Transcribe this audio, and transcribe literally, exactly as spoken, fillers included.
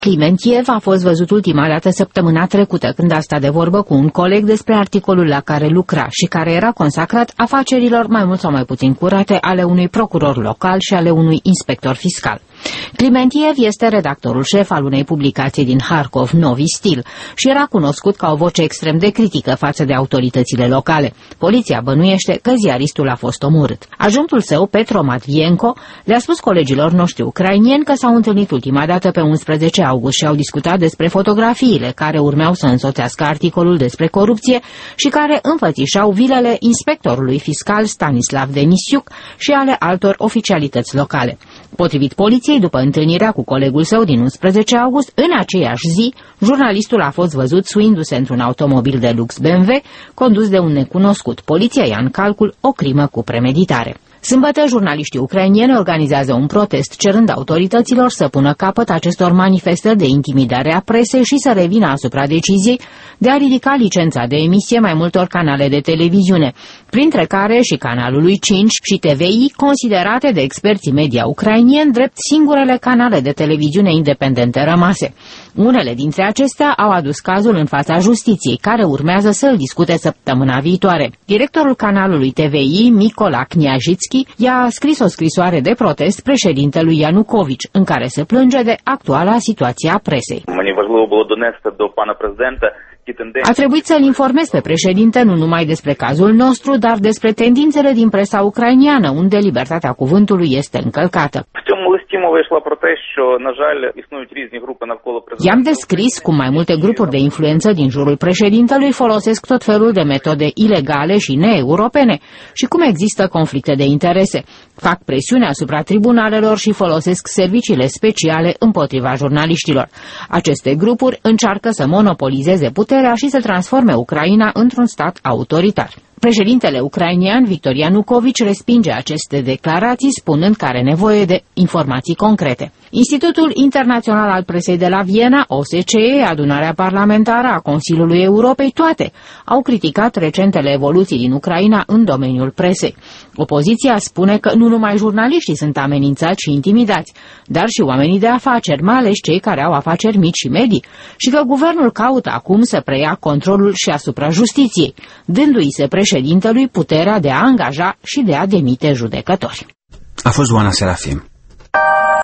Climentiev a fost văzut ultima dată săptămâna trecută, când a stat de vorbă cu un coleg despre articolul la care lucra și care era consacrat afacerilor mai mult sau mai puțin curate ale unui procuror local și ale unui inspector fiscal. Climentiev este redactorul șef al unei publicații din Harkov, Novi Stil, și era cunoscut ca o voce extrem de critică față de autoritățile locale. Poliția bănuiește că ziaristul a fost omorât. Adjunctul său, Petro Matvienko, le-a spus colegilor noștri ucrainieni că s-au întâlnit ultima dată pe unsprezece august și au discutat despre fotografiile care urmeau să însoțească articolul despre corupție și care înfățișau vilele inspectorului fiscal Stanislav Denisiuc și ale altor oficialități locale. Potrivit poliției, după întâlnirea cu colegul său din unsprezece august, în aceeași zi, jurnalistul a fost văzut suindu-se într-un automobil de lux B M W, condus de un necunoscut. Poliția ia în calcul o crimă cu premeditare. Sâmbătă, jurnaliștii ucrainieni organizează un protest cerând autorităților să pună capăt acestor manifestări de intimidare a presei și să revină asupra deciziei de a ridica licența de emisie mai multor canale de televiziune, printre care și canalului cinci și T V I, considerate de experții media ucrainieni drept singurele canale de televiziune independente rămase. Unele dintre acestea au adus cazul în fața justiției, care urmează să îl discute săptămâna viitoare. Directorul canalului T V I, Mykola Kniazhitsky, i-a scris o scrisoare de protest președintelui Ianukovici, în care se plânge de actuala situație a presei. A trebuit să-l informez pe președinte nu numai despre cazul nostru, dar despre tendințele din presa ucrainiană, unde libertatea cuvântului este încălcată. I-am descris cum mai multe grupuri de influență din jurul președintelui folosesc tot felul de metode ilegale și neeuropene și cum există conflicte de interese. Fac presiune asupra tribunalelor și folosesc serviciile speciale împotriva jurnaliștilor. Aceste grupuri încearcă să monopolizeze puterea și să transforme Ucraina într-un stat autoritar. Președintele ucrainian Victor Ianukovici respinge aceste declarații, spunând că are nevoie de informații concrete. Institutul Internațional al Presei de la Viena, O S C E, adunarea parlamentară a Consiliului Europei, toate au criticat recentele evoluții din Ucraina în domeniul presei. Opoziția spune că nu numai jurnaliștii sunt amenințați și intimidați, dar și oamenii de afaceri, mai ales cei care au afaceri mici și medii, și că guvernul caută acum să preia controlul și asupra justiției, dându-i se președintelui puterea de a angaja și de a demite judecători. A fost Oana Serafim.